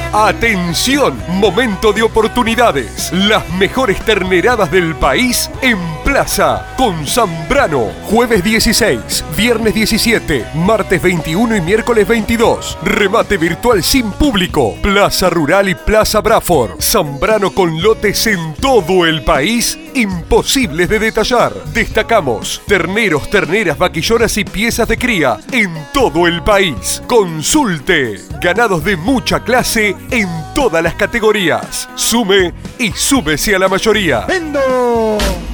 Atención, momento de oportunidades. Las mejores terneradas del país en Plaza con Zambrano. Jueves 16, viernes 17, martes 21 y miércoles 22. Remate virtual sin público. Plaza Rural y Plaza Braford. Zambrano con lotes en todo el país imposibles de detallar. Destacamos terneros, terneras, vaquillonas y piezas de cría en todo el país. Consulte. Ganados de mucha clase en todas las categorías. Sume y súbese a la mayoría. ¡Vendo!